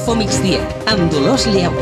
Info Migdia, amb Dolors Lleó.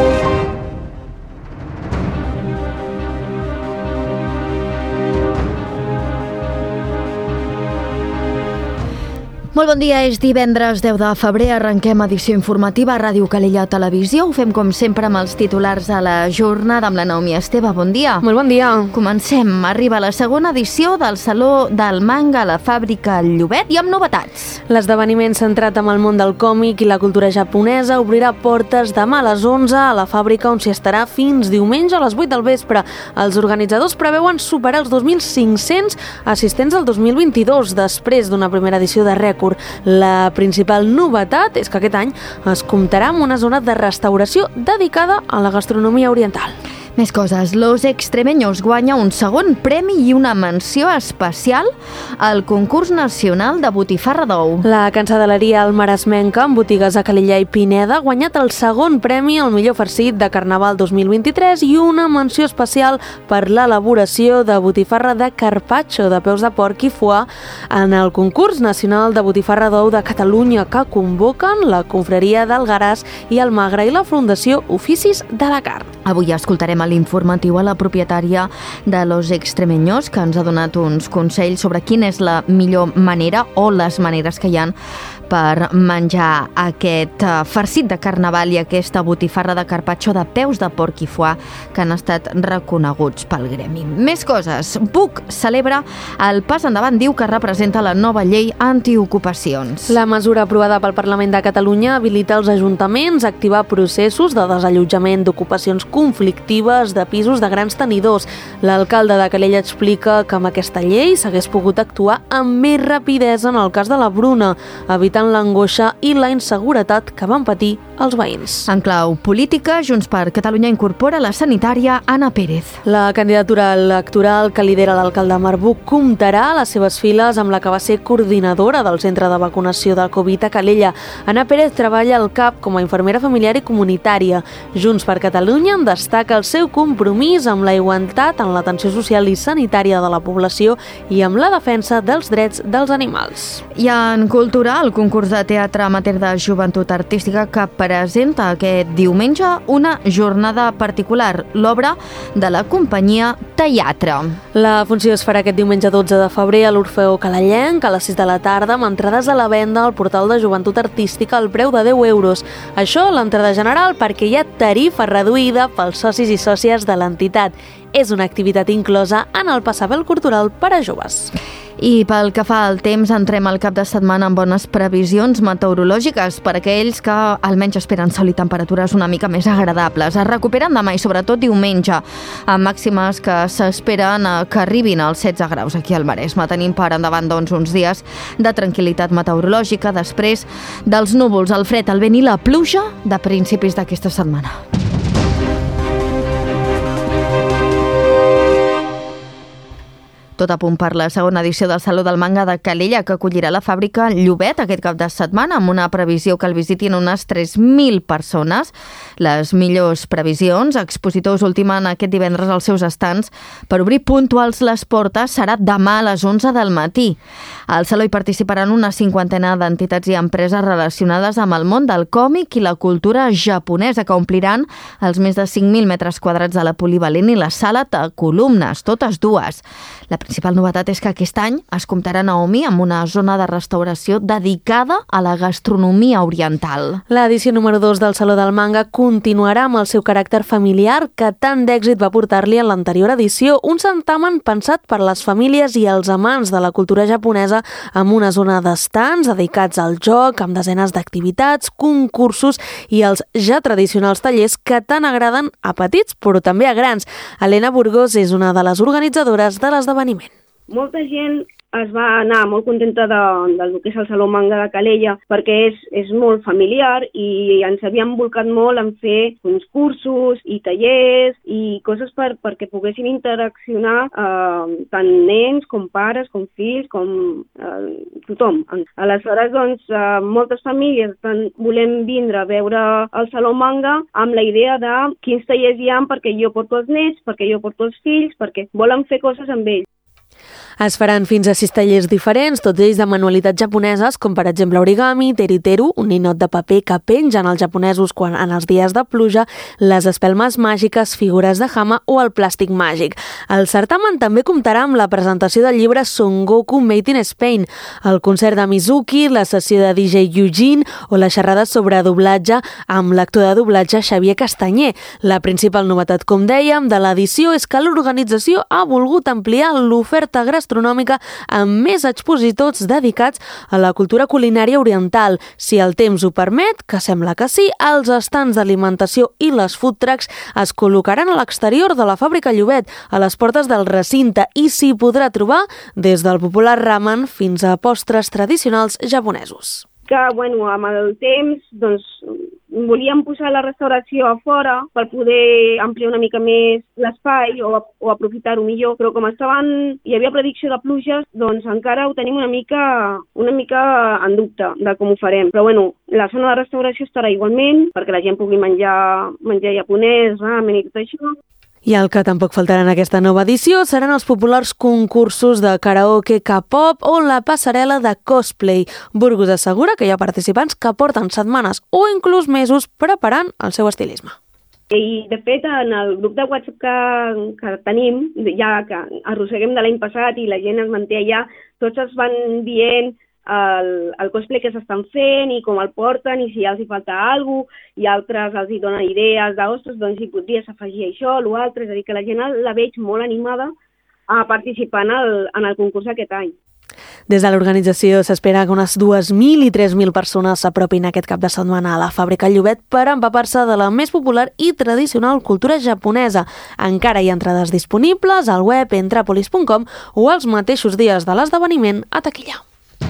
Molt bon dia, és divendres 10 de febrer, arrenquem edició informativa a Ràdio Calella Televisió. Ho fem com sempre amb els titulars de la jornada amb la Naomi Esteve. Bon dia. Molt bon dia. Comencem. Arriba la segona edició del Saló del Manga a la Fàbrica Llobet i amb novetats. L'esdeveniment centrat en el món del còmic i la cultura japonesa obrirà portes demà a les 11 a la fàbrica, on s'hi estarà fins diumenge a les 8 del vespre. Els organitzadors preveuen superar els 2.500 assistents del 2022, després d'una primera edició de rècord. La principal novetat és que aquest any es comptarà amb una zona de restauració dedicada a la gastronomia oriental. Més coses. Los Extremeños guanya un segon premi i una menció especial al concurs nacional de botifarra d'ou. La cansadeleria Maresmenca, amb botigues a Calella i Pineda, ha guanyat el segon premi al millor farcit de Carnaval 2023 i una menció especial per l'elaboració de botifarra de carpaccio de peus de porc i foie en el concurs nacional de botifarra d'ou de Catalunya, que convoquen la Confraria del Garàs i el Magre i la Fundació Oficis de la Carn. Avui escoltarem a l'informatiu a la propietària de Los Extremeños, que ens ha donat uns consells sobre quina és la millor manera o les maneres que hi ha per menjar aquest farcit de Carnaval i aquesta botifarra de carpaccio de peus de porc i foie que han estat reconeguts pel gremi. Més coses. BUC celebra el pas endavant, diu que representa la nova llei antiocupacions. La mesura aprovada pel Parlament de Catalunya habilita els ajuntaments a activar processos de desallotjament d'ocupacions conflictives de pisos de grans tenidors. L'alcalde de Calella explica que amb aquesta llei s'hagués pogut actuar amb més rapidesa en el cas de la Bruna, evitant l'angoixa i la inseguretat que van patir els veïns. En clau política, Junts per Catalunya incorpora la sanitària Anna Pérez. La candidatura electoral que lidera l'alcalde Marc Buch comptarà a les seves files amb la que va ser coordinadora del centre de vacunació del Covid a Calella. Anna Pérez treballa al CAP com a infermera familiar i comunitària. Junts per Catalunya en destaca el seu compromís amb la igualtat en l'atenció social i sanitària de la població i amb la defensa dels drets dels animals. I en cultura, el concurs de teatre amateur de joventut artística que presenta aquest diumenge una jornada particular, l'obra de la companyia Teatre. La funció es farà aquest diumenge 12 de febrer a l'Orfeó Calellenc a les 6 de la tarda, amb entrades a la venda al portal de joventut artística al preu de 10 euros. Això, l'entrada general, perquè hi ha tarifa reduïda pels socis i sòcies de l'entitat. És una activitat inclosa en el Passapel Cultural per a joves. I pel que fa al temps, entrem al cap de setmana amb bones previsions meteorològiques per a aquells que almenys esperen sol i temperatures una mica més agradables. Es recuperen demà i sobretot diumenge, amb màximes que s'esperen que arribin als 16 graus aquí al Maresme. Tenim per endavant uns dies de tranquil·litat meteorològica després dels núvols, el fred, el vent i la pluja de principis d'aquesta setmana. Tot a punt per la segona edició del Saló del Manga de Calella, que acollirà la fàbrica Llobet aquest cap de setmana, amb una previsió que el visitin unes 3.000 persones. Les millors previsions, expositors ultimen aquest divendres els seus estants per obrir puntuals les portes, serà demà a les 11 del matí. Al Saló hi participaran una 50ena d'entitats i empreses relacionades amb el món del còmic i la cultura japonesa, que ompliran els més de 5.000 metres quadrats de la polivalent i la sala de columnes, totes dues. La principal novetat és que aquest any es comptarà, Naomi, amb una zona de restauració dedicada a la gastronomia oriental. L'edició número 2 del Saló del Manga continuarà amb el seu caràcter familiar que tant d'èxit va portar-li en l'anterior edició, un certamen pensat per les famílies i els amants de la cultura japonesa, amb una zona d'estants dedicats al joc, amb desenes d'activitats, concursos i els ja tradicionals tallers que tant agraden a petits però també a grans. Helena Burgos és una de les organitzadores de l'esdeveniment. Molta gent es va anar molt contenta del que és el Saló Manga de Calella perquè és molt familiar i ens havíem volcat molt en fer uns cursos i tallers i coses perquè poguessin interaccionar tant nens com pares, com fills, com tothom. Aleshores, doncs, moltes famílies estan volent vindre a veure el Saló Manga amb la idea de quins tallers hi ha perquè jo porto els nets, perquè jo porto els fills, perquè volen fer coses amb ells. Es faran fins a 6 tallers diferents, tots ells de manualitats japoneses, com per exemple origami, teriteru, un ninot de paper que pengen els japonesos quan en els dies de pluja, les espelmes màgiques, figures de hama o el plàstic màgic. El certamen també comptarà amb la presentació del llibre Son Goku Made in Spain, el concert de Mizuki, la sessió de DJ Eugene o la xerrada sobre doblatge amb l'actor de doblatge Xavier Castanyer. La principal novetat, com dèiem, de l'edició és que l'organització ha volgut ampliar l'oferta gastronòmica amb més expositors dedicats a la cultura culinària oriental. Si el temps ho permet, que sembla que sí, els estants d'alimentació i les food trucks es col·locaran a l'exterior de la fàbrica Llobet, a les portes del recinte, i s'hi podrà trobar des del popular ramen fins a postres tradicionals japonesos. Que, amb el temps, volíem posar la restauració a fora per poder ampliar una mica més l'espai o aprofitar-ho millor, però com hi havia predicció de pluges, encara ho tenim una mica en dubte de com ho farem. Però la zona de restauració estarà igualment, perquè la gent pugui menjar japonès, ramen i tot això. I el que tampoc faltarà en aquesta nova edició seran els populars concursos de karaoke, K-pop o la passarel·la de cosplay. Burgos assegura que hi ha participants que porten setmanes o inclús mesos preparant el seu estilisme. I, de fet, en el grup de WhatsApp que tenim, ja que arrosseguem de l'any passat i la gent es manté allà, tots es van dient el cosplay que s'estan fent i com el porten i si ja els hi falta alguna cosa, i altres els hi donen idees d'ostres, hi podries afegir això, l'altre, és a dir, que la gent la veig molt animada a participar en el concurs aquest any. Des de l'organització s'espera que unes 2.000 i 3.000 persones s'apropin aquest cap de setmana a la fàbrica Llobet per empapar-se de la més popular i tradicional cultura japonesa. Encara hi ha entrades disponibles al web entrapolis.com o els mateixos dies de l'esdeveniment a taquilla.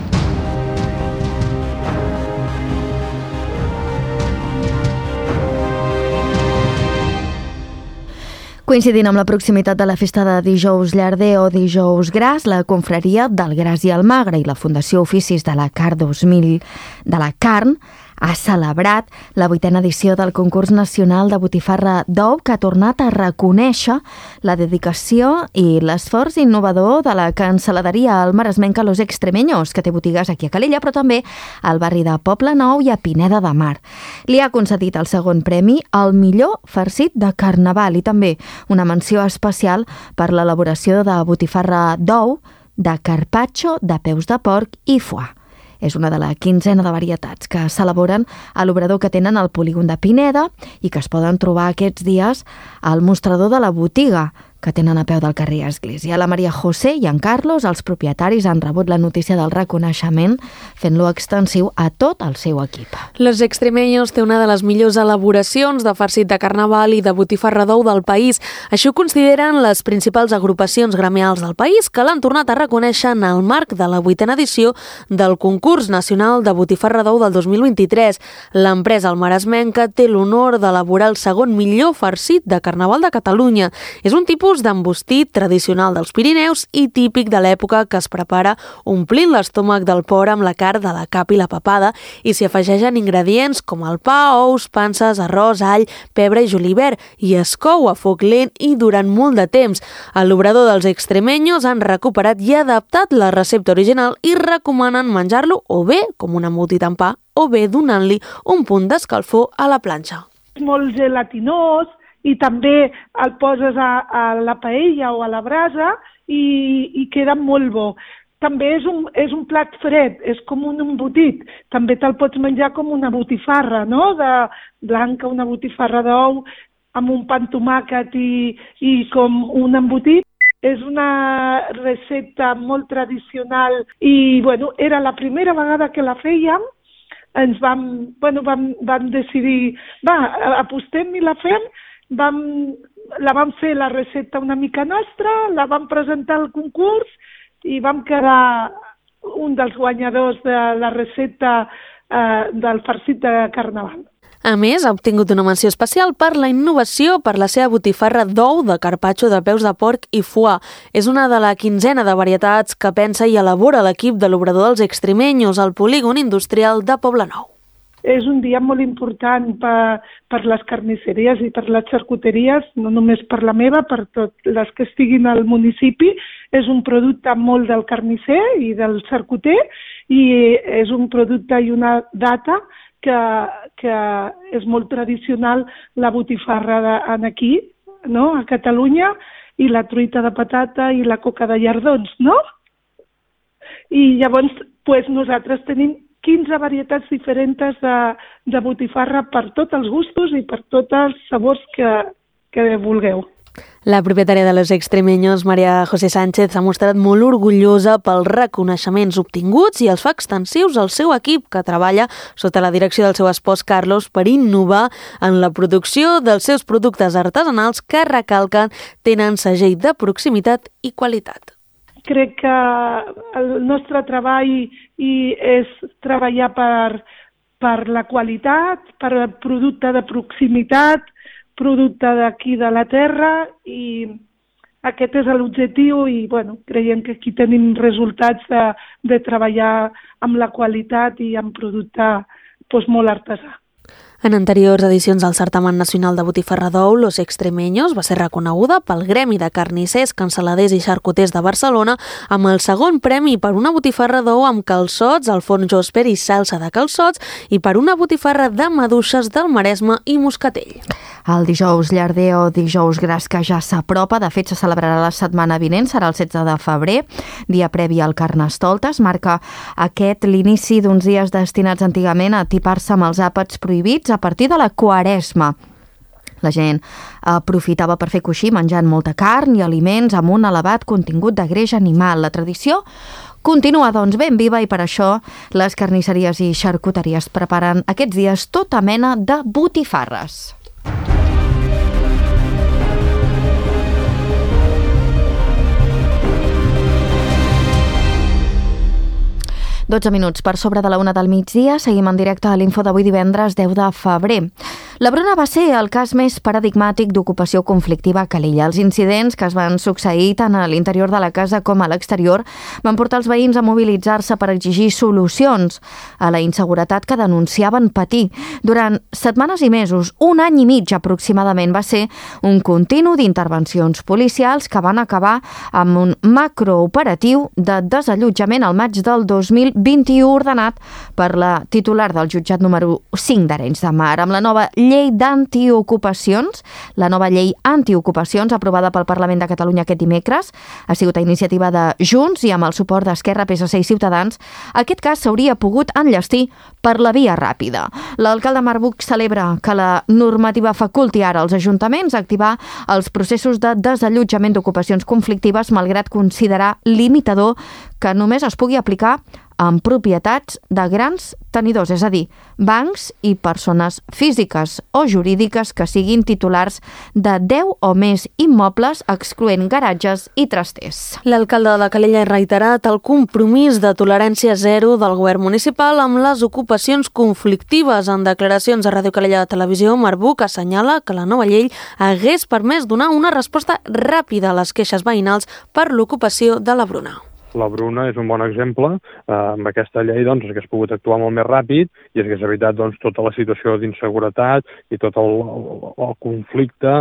Coincidint amb la proximitat de la festa de Dijous Llarder o Dijous Gras, la confraria del Gras i el Magre i la Fundació Oficis de la Carn 2000 de la Carn ha celebrat la 8a edició del concurs nacional de botifarra d'ou, que ha tornat a reconèixer la dedicació i l'esforç innovador de la cancel·laderia al maresmenca Los Extremeños, que té botigues aquí a Calella, però també al barri de Poble Nou i a Pineda de Mar. Li ha concedit el segon premi al millor farcit de carnaval i també una menció especial per l'elaboració de botifarra d'ou, de carpaccio, de peus de porc i foie. És una de la 15ena de varietats que s'elaboren a l'obrador que tenen al polígon de Pineda i que es poden trobar aquests dies al mostrador de la botiga que tenen a peu del carrer Església. La Maria José i en Carlos, els propietaris, han rebut la notícia del reconeixement, fent-lo extensiu a tot el seu equip. Los Extremeños té una de les millors elaboracions de farcit de carnaval i de botifarra d'ou del país. Això ho consideren les principals agrupacions gremials del país, que l'han tornat a reconèixer en el marc de la 8a edició del concurs nacional de botifarra d'ou del 2023. L'empresa almaresmenca té l'honor d'elaborar el segon millor farcit de carnaval de Catalunya. És un tipus d'embostit tradicional dels Pirineus i típic de l'època que es prepara omplint l'estómac del porc amb la carn de la cap i la papada i s'hi afegeixen ingredients com el pa, ous, panses, arròs, all, pebre i julivert i es cou a foc lent i durant molt de temps. A l'obrador dels Extremeños han recuperat i adaptat la recepta original i recomanen menjar-lo o bé com un embotit amb pa o bé donant-li un punt d'escalfor a la planxa. És molt gelatinós i també el poses a la paella o a la brasa i queda molt bo. També és un plat fred, és com un embotit. També te'l pots menjar com una botifarra, no? De blanca, una botifarra d'ou amb un pa amb tomàquet i com un embotit. És una recepta molt tradicional i, era la primera vegada que la fèiem. Ens vam decidir, apostem i la fem. La vam fer la recepta una mica nostra, la vam presentar al concurs i vam quedar un dels guanyadors de la recepta del farcit de carnaval. A més, ha obtingut una menció especial per la innovació per la seva botifarra d'ou de carpaccio de peus de porc i foie. És una de la 15ena de varietats que pensa i elabora l'equip de l'obrador dels Extremeños al polígon industrial de Poble Nou. és un dia molt important per les carnisseries i per les xarcuteries, no només per la meva, per totes les que estiguin al municipi. És un producte molt del carnisser i del xarcuter i és un producte i una data que és molt tradicional, la botifarra aquí, no? A Catalunya, i la truita de patata i la coca de llardons, no? I llavors nosaltres tenim 15 varietats diferents de botifarra per tots els gustos i per tots els sabors que vulgueu. La propietària de Los Extremeños, María José Sánchez, s'ha mostrat molt orgullosa pels reconeixements obtinguts i els fa extensius al seu equip, que treballa sota la direcció del seu espòs Carlos per innovar en la producció dels seus productes artesanals que recalquen tenen segell de proximitat i qualitat. Crec que el nostre treball és treballar per la qualitat, per el producte de proximitat, producte d'aquí de la terra, i aquest és l'objectiu i creiem que aquí tenim resultats de treballar amb la qualitat i amb producte molt artesà. En anteriors edicions del Certamen Nacional de Botifarra d'Ou, Los Extremeños va ser reconeguda pel Gremi de Carnissers, Cansaladers i Xarcuters de Barcelona amb el segon premi per una botifarra d'ou amb calçots, al forn Josper i salsa de calçots, i per una botifarra de maduixes del Maresme i Moscatell. El dijous llarder o dijous gras que ja s'apropa, de fet se celebrarà la setmana vinent, serà el 16 de febrer, dia previ al Carnestoltes. Marca aquest l'inici d'uns dies destinats antigament a atipar-se amb els àpats prohibits a partir de la Quaresma. La gent aprofitava per fer coixí menjant molta carn i aliments amb un elevat contingut de greix animal. La tradició continua, doncs, ben viva i per això les carnisseries i xarcuteries preparen aquests dies tota mena de botifarres. 12 minuts per sobre de la 1 del migdia. Seguim en directe a l'Info d'avui divendres 10 de febrer. La Bruna va ser el cas més paradigmàtic d'ocupació conflictiva a Calella. Els incidents que es van succeir tant a l'interior de la casa com a l'exterior van portar els veïns a mobilitzar-se per exigir solucions a la inseguretat que denunciaven patir. Durant setmanes i mesos, un any i mig aproximadament, va ser un continu d'intervencions policials que van acabar amb un macrooperatiu de desallotjament al maig del 2021 ordenat per la titular del jutjat número 5 d'Arenys de Mar. Amb la nova llei d'antiocupacions, la nova llei antiocupacions aprovada pel Parlament de Catalunya aquest dimecres, ha sigut a iniciativa de Junts i amb el suport d'Esquerra, PSC i Ciutadans, aquest cas s'hauria pogut enllestir per la via ràpida. L'alcalde Marbuch celebra que la normativa faculti ara als ajuntaments a activar els processos de desallotjament d'ocupacions conflictives, malgrat considerar limitador que només es pugui aplicar en propietats de grans tenidors, és a dir, bancs i persones físiques o jurídiques que siguin titulars de 10 o més immobles, excloent garatges i trasters. L'alcalde de Calella ha reiterat el compromís de tolerància zero del govern municipal amb les ocupacions conflictives. En declaracions a Ràdio Calella de Televisió, Marbuch assenyala que la nova llei hagués permès donar una resposta ràpida a les queixes veïnals per l'ocupació de la Bruna. La Bruna és un bon exemple. Amb aquesta llei doncs, hagués pogut actuar molt més ràpid i hagués evitat doncs, tota la situació d'inseguretat i tot el conflicte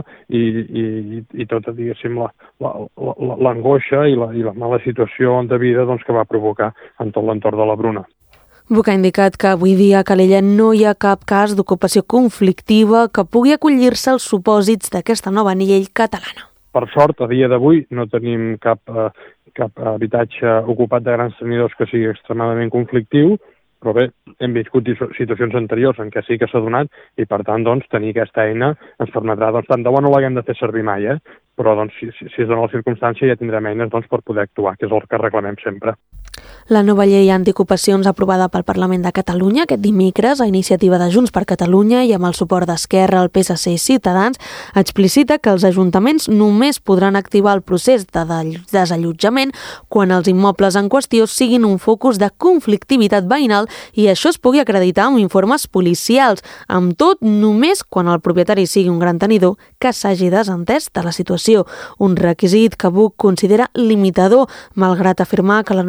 i tota, diguéssim, l'angoixa i la mala situació de vida doncs, que va provocar en tot l'entorn de la Bruna. Buch ha indicat que avui dia a Calella no hi ha cap cas d'ocupació conflictiva que pugui acollir-se als supòsits d'aquesta nova llei catalana. Per sort, a dia d'avui no tenim cap habitatge ocupat de grans tenidors que sigui extremadament conflictiu, però bé, hem viscut situacions anteriors en què sí que s'ha donat i, per tant, doncs, tenir aquesta eina ens permetrà, doncs, tant de bo no l'haguem de fer servir mai, però doncs, si es dona la circumstància ja tindrem eines doncs, per poder actuar, que és el que reclamem sempre. La nova llei antiocupacions aprovada pel Parlament de Catalunya aquest dimecres a iniciativa de Junts per Catalunya i amb el suport d'Esquerra, el PSC i Ciutadans explicita que els ajuntaments només podran activar el procés de desallotjament quan els immobles en qüestió siguin un focus de conflictivitat veïnal i això es pugui acreditar amb informes policials. Amb tot, només quan el propietari sigui un gran tenidor que s'hagi desentès de la situació. Un requisit que Buch considera limitador, malgrat afirmar que la norma supera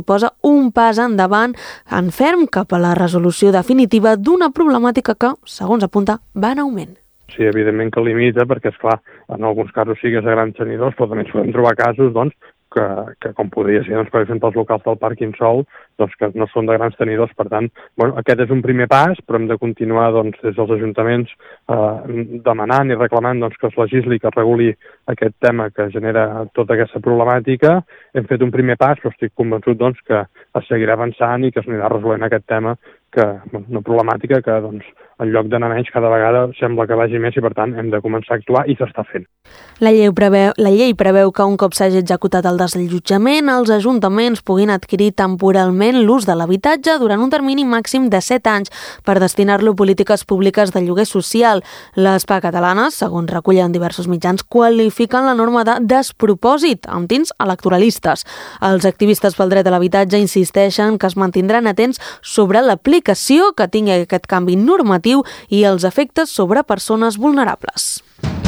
suposa un pas endavant en ferm cap a la resolució definitiva d'una problemàtica que, segons apunta, va en augment. Sí, evidentment que limita, perquè, esclar, en alguns casos sí que és a grans tenidors, però també ens podem trobar casos, doncs, que com podria ser, doncs, per exemple, els locals del Parc Insol, doncs, que no són de grans tenidors. Per tant, bueno, aquest és un primer pas, però hem de continuar, doncs, des dels ajuntaments demanant i reclamant, doncs, que es legisli, que es reguli aquest tema que genera tota aquesta problemàtica. Hem fet un primer pas, però estic convençut, doncs, que es seguirà avançant i que es anirà resolent aquest tema, que una problemàtica que, doncs, en lloc d'anar menys, cada vegada sembla que vagi més i, per tant, hem de començar a actuar i s'està fent. La llei preveu que un cop s'hagi executat el desallotjament, els ajuntaments puguin adquirir temporalment l'ús de l'habitatge durant un termini màxim de 7 anys per destinar-lo a polítiques públiques de lloguer social. Les PA catalanes, segons recullen diversos mitjans, qualifiquen la norma de despropòsit, amb tints electoralistes. Els activistes pel dret a l'habitatge insisteixen que es mantindran atents sobre l'aplicació que tingui aquest canvi normatiu i els efectes sobre persones vulnerables.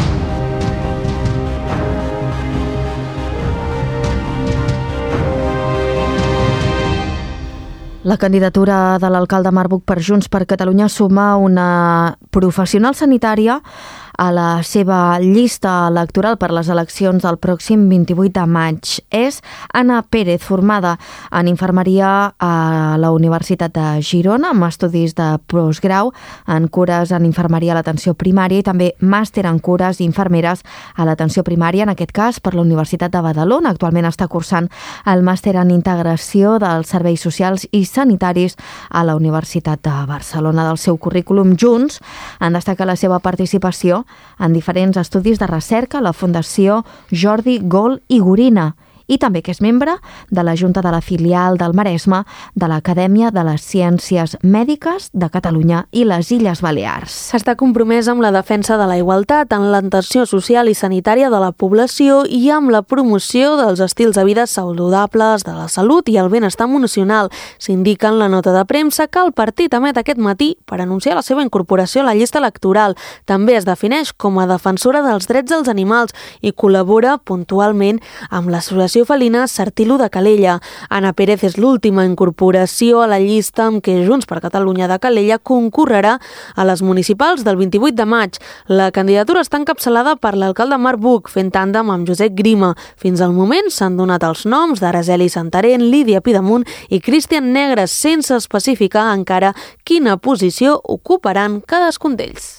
La candidatura de l'alcalde Marc Buch per Junts per Catalunya suma una professional sanitària a la seva llista electoral per les eleccions del pròxim 28 de maig. És Anna Pérez, formada en infermeria a la Universitat de Girona, amb estudis de postgrau en cures en infermeria a l'atenció primària i també màster en cures infermeres a l'atenció primària, en aquest cas per la Universitat de Badalona. Actualment està cursant el màster en integració dels serveis socials i sanitaris a la Universitat de Barcelona. Del seu currículum, Junts en destaca la seva participació en diferents estudis de recerca a la Fundació Jordi Gol i Gorina, i també que és membre de la Junta de la Filial del Maresme de l'Acadèmia de les Ciències Mèdiques de Catalunya i les Illes Balears. Està compromès amb la defensa de la igualtat, en l'atenció social i sanitària de la població i amb la promoció dels estils de vida saludables, de la salut i el benestar emocional. S'indica en la nota de premsa que el partit emet aquest matí per anunciar la seva incorporació a la llista electoral. També es defineix com a defensora dels drets dels animals i col·labora puntualment amb l'associació felina Sartilo de Calella. Anna Pérez és l'última incorporació a la llista amb què Junts per Catalunya de Calella concorrerà a les municipals del 28 de maig. La candidatura està encapçalada per l'alcalde Marc Buch, fent tàndem amb Josep Grima. Fins al moment s'han donat els noms d'Araceli Santarén, Lídia Pidemunt i Cristian Negres, sense especificar encara quina posició ocuparan cadascun d'ells.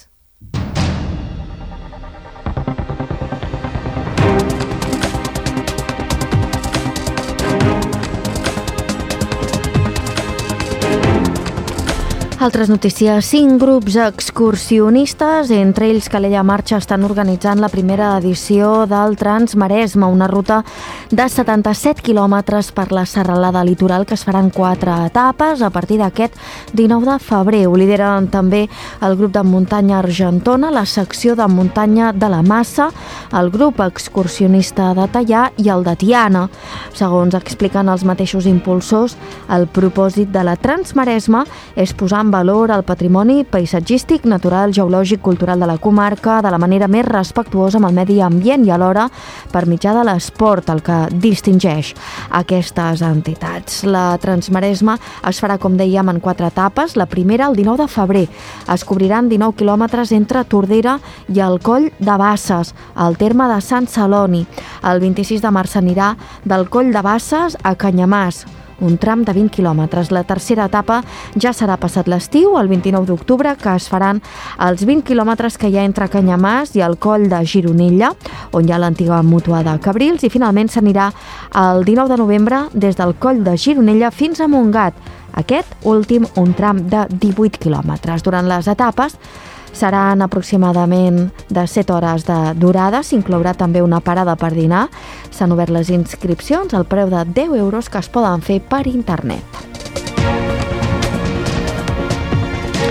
Altres notícies. 5 grups excursionistes, entre ells Calella Marxa, estan organitzant la primera edició del Transmaresme, una ruta de 77 quilòmetres per la serralada litoral que es faran 4 etapes a partir d'aquest 19 de febrer. Ho lideren també el grup de muntanya Argentona, la secció de muntanya de la Massa, el grup excursionista de Tallà i el de Tiana. Segons expliquen els mateixos impulsors, el propòsit de la Transmaresme és posar en valor el patrimoni paisatgístic, natural, geològic, cultural de la comarca de la manera més respectuosa amb el medi ambient i alhora per mitjà de l'esport, el que distingeix aquestes entitats. La Transmaresme es farà, com dèiem, en 4 etapes. La primera, el 19 de febrer. Es cobriran 19 quilòmetres entre Tordera i el Coll de Basses, al terme de Sant Celoni. El 26 de març s'anirà del Coll de Basses a Canyamàs, un tram de 20 quilòmetres. La tercera etapa ja serà passat l'estiu, el 29 d'octubre, que es faran els 20 quilòmetres que hi ha entre Canyamàs i el Coll de Gironella, on hi ha l'antiga mútua de Cabrils, i finalment s'anirà el 19 de novembre des del Coll de Gironella fins a Montgat. Aquest últim, un tram de 18 quilòmetres. Durant les etapes seran aproximadament de 7 hores de durada, s'inclourà també una parada per dinar. S'han obert les inscripcions al preu de 10 euros que es poden fer per internet.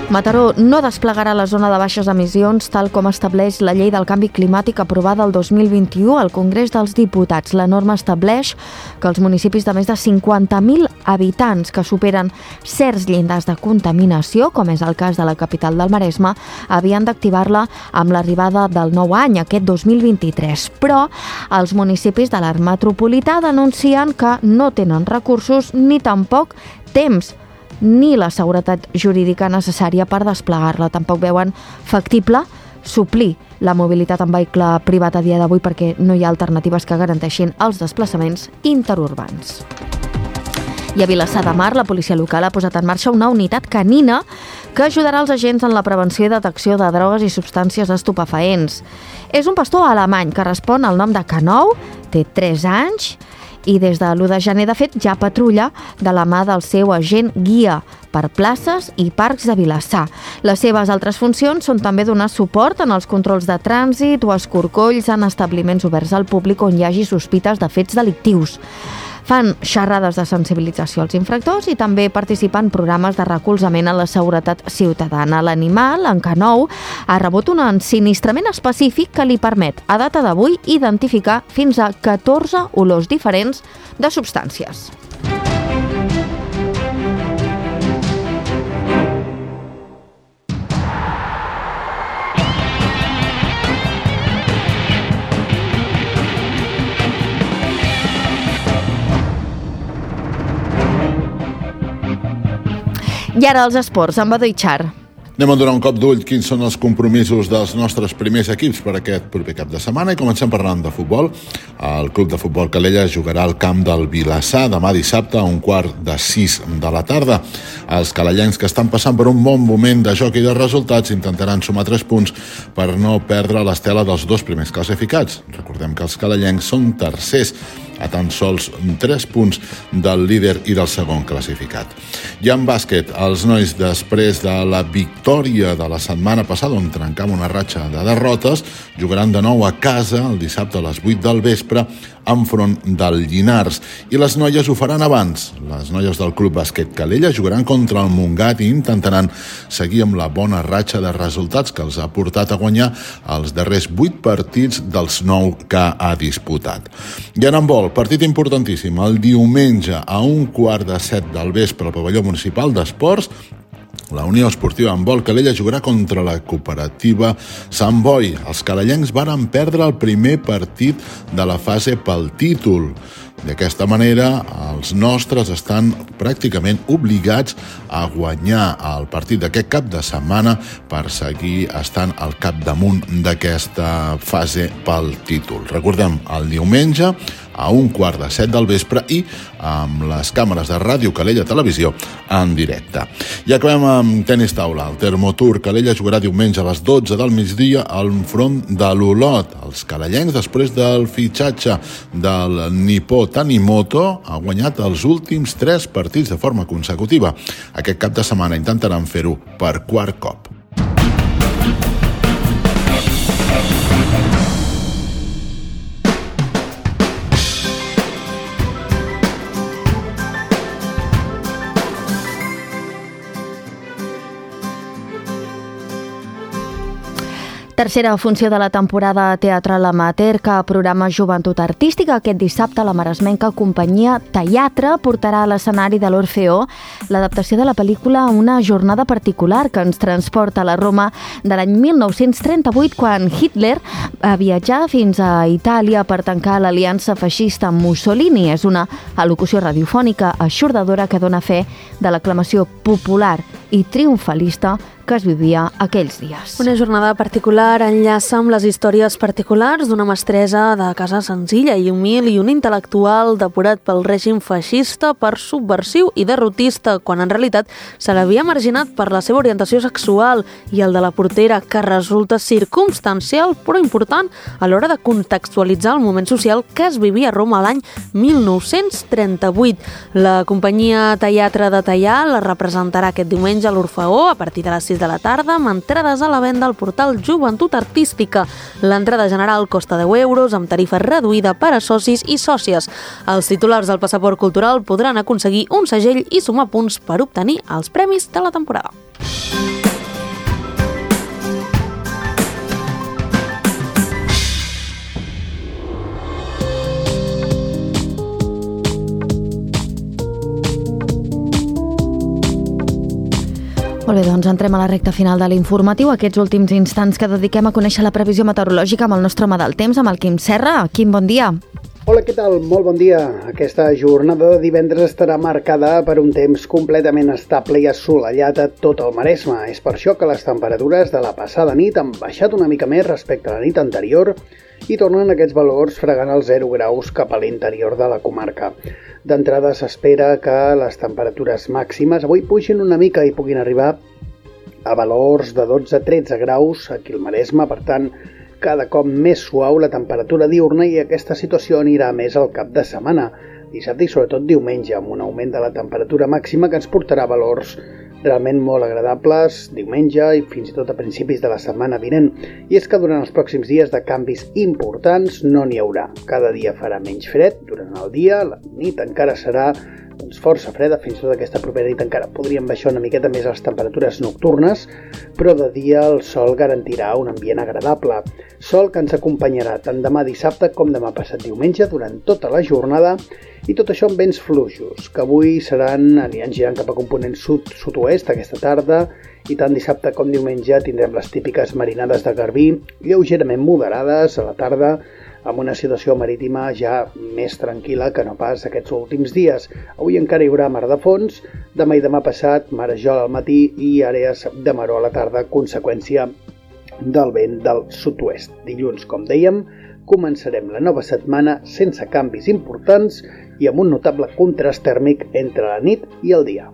Mataró no desplegarà la zona de baixes emissions tal com estableix la llei del canvi climàtic aprovada el 2021 al Congrés dels Diputats. La norma estableix que els municipis de més de 50.000 habitants que superen certs llindars de contaminació, com és el cas de la capital del Maresme, havien d'activar-la amb l'arribada del nou any, aquest 2023. Però els municipis de l'Arc Metropolità denuncien que no tenen recursos ni tampoc temps ni la seguretat jurídica necessària per desplegar-la. Tampoc veuen factible suplir la mobilitat en vehicle privat a dia d'avui perquè no hi ha alternatives que garanteixin els desplaçaments interurbans. I a Vilassar de Mar, la policia local ha posat en marxa una unitat canina que ajudarà els agents en la prevenció i detecció de drogues i substàncies estupefaents. És un pastor alemany que respon al nom de Canou, té 3 anys, i des de l'1 de gener, de fet, ja patrulla de la mà del seu agent guia per places i parcs de Vilassar. Les seves altres funcions són també donar suport en els controls de trànsit o escorcolls en establiments oberts al públic on hi hagi sospites de fets delictius. Fan xerrades de sensibilització als infractors i també participen en programes de recolzament a la seguretat ciutadana. L'animal, en Canou, ha rebut un ensinistrament específic que li permet, a data d'avui, identificar fins a 14 olors diferents de substàncies. I ara els esports, amb Badó Itxar. Anem a donar un cop d'ull quins són els compromisos dels nostres primers equips per aquest proper cap de setmana i comencem parlant de futbol. El Club de Futbol Calella jugarà al camp del Vilassar demà dissabte a 5:45 de la tarda. Els calellencs que estan passant per un bon moment de joc i de resultats intentaran sumar 3 punts per no perdre l'estela dels 2 primers classificats. Recordem que els calellencs són tercers a tan sols 3 punts del líder i del segon classificat. I en bàsquet, els nois, després de la victòria de la setmana passada, on trencam una ratxa de derrotes, jugaran de nou a casa el dissabte a les 8 del vespre enfront del Llinars. I les noies ho faran abans. Les noies del Club Bàsquet Calella jugaran contra el Montgat i intentaran seguir amb la bona ratxa de resultats que els ha portat a guanyar els darrers 8 partits dels 9 que ha disputat. I en handbol, partit importantíssim, el diumenge a 6:45 del vespre al pavelló municipal d'esports. La Unió Esportiva Handbol Calella jugarà contra la cooperativa Sant Boi. Els calellencs varen perdre el primer partit de la fase pel títol. D'aquesta manera, els nostres estan pràcticament obligats a guanyar el partit d'aquest cap de setmana per seguir estant al capdamunt d'aquesta fase pel títol. Recordem, el diumenge a 6:45 del vespre i amb les càmeres de Ràdio Calella Televisió en directe. I acabem amb tenis taula. El Termotour Calella jugarà diumenge a les 12 del migdia al front de l'Olot. Els calellencs, després del fitxatge del nipó Tanimoto, ha guanyat els últims 3 partits de forma consecutiva. Aquest cap de setmana intentaran fer-ho per 4 cop. Tercera funció de la temporada teatral amateur que programa Joventut Artística. Aquest dissabte la maresmenca companyia Teatre portarà a l'escenari de l'Orfeó l'adaptació de la pel·lícula Una jornada particular, que ens transporta a la Roma de l'any 1938, quan Hitler va viatjar fins a Itàlia per tancar l'aliança feixista amb Mussolini. És una al·locució radiofònica eixordadora que dona fe de l'aclamació popular i triomfalista que es vivia aquells dies. Una jornada particular enllaça amb les històries particulars d'una mestressa de casa senzilla i humil i un intel·lectual depurat pel règim feixista per subversiu i derrotista, quan en realitat se l'havia marginat per la seva orientació sexual, i el de la portera, que resulta circumstancial però important a l'hora de contextualitzar el moment social que es vivia a Roma l'any 1938. La companyia Teatre de Teià la representarà aquest diumenge a l'Orfeó a partir de les 6 de la tarda, amb entrades a la venda al portal Joventut Artística. L'entrada general costa 10 euros, amb tarifa reduïda per a socis i sòcies. Els titulars del passaport cultural podran aconseguir un segell i sumar punts per obtenir els premis de la temporada. doncs entrem a la recta final de l'informatiu, aquests últims instants que dediquem a conèixer la previsió meteorològica amb el nostre home del temps, amb el Quim Serra. Quim, bon dia. Hola, què tal? Molt bon dia. Aquesta jornada de divendres estarà marcada per un temps completament estable i assolellat a tot el Maresme. És per això que les temperatures de la passada nit han baixat una mica més respecte a la nit anterior i tornen aquests valors fregant els 0 graus cap a l'interior de la comarca. D'entrada s'espera que les temperatures màximes avui pugin una mica i puguin arribar a valors de 12-13 graus aquí al Maresme, per tant, cada cop més suau la temperatura diurna i aquesta situació anirà més al cap de setmana, dissabte i sobretot diumenge, amb un augment de la temperatura màxima que ens portarà valors realment molt agradables diumenge i fins i tot a principis de la setmana vinent. I és que durant els pròxims dies de canvis importants no n'hi haurà. Cada dia farà menys fred durant el dia, la nit encara serà força freda, fins i tot aquesta propera nit encara podríem baixar una miqueta més les temperatures nocturnes, però de dia el sol garantirà un ambient agradable. Sol que ens acompanyarà tant demà dissabte com demà passat diumenge durant tota la jornada, i tot això amb vents fluixos, que avui aniran girant cap a component sud-sud-oest aquesta tarda, i tant dissabte com diumenge tindrem les típiques marinades de garbí, lleugerament moderades a la tarda, amb una situació marítima ja més tranquil·la que no pas aquests últims dies. Avui encara hi haurà mar de fons, demà i demà passat marejol al matí i àrees de maró a la tarda, conseqüència del vent del sud-oest. Dilluns, com dèiem, començarem la nova setmana sense canvis importants i amb un notable contrast tèrmic entre la nit i el dia.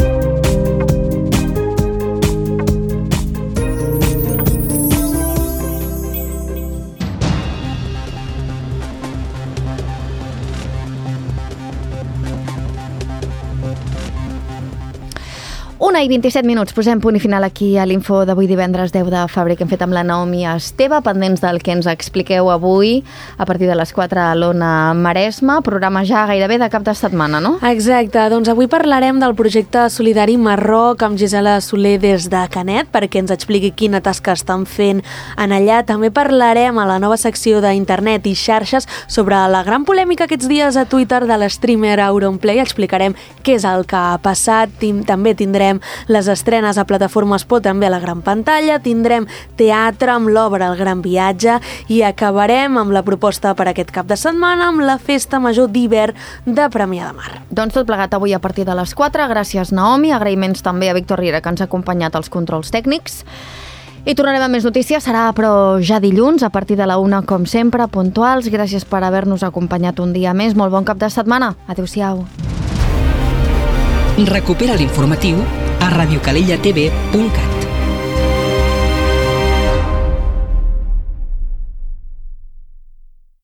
Una i 27 minuts, posem punt i final aquí a l'info d'avui divendres 10 de febrer que hem fet amb la Naomi Esteve, pendents del que ens expliqueu avui a partir de les 4 a l'Ona Maresme, programa ja gairebé de cap de setmana, no? Exacte, doncs avui parlarem del projecte solidari Marroc amb Gisela Soler des de Canet perquè ens expliqui quina tasca estan fent en allà. També parlarem a la nova secció d'internet i xarxes sobre la gran polèmica aquests dies a Twitter de l'streamer Auronplay. Explicarem què és el que ha passat. També tindrem les estrenes a plataformes, però també a la gran pantalla, tindrem teatre amb l'obra El Gran Viatge i acabarem amb la proposta per aquest cap de setmana amb la Festa Major d'hivern de Premià de Mar. Doncs tot plegat avui a partir de les 4. Gràcies, Naomi. Agraïments també a Víctor Riera, que ens ha acompanyat als controls tècnics. I tornarem amb més notícies, serà però ja dilluns, a partir de la 1, com sempre, puntuals. Gràcies per haver-nos acompanyat un dia més. Molt bon cap de setmana. Adéu-siau. Recupera l'informatiu a radiocalellatv.cat.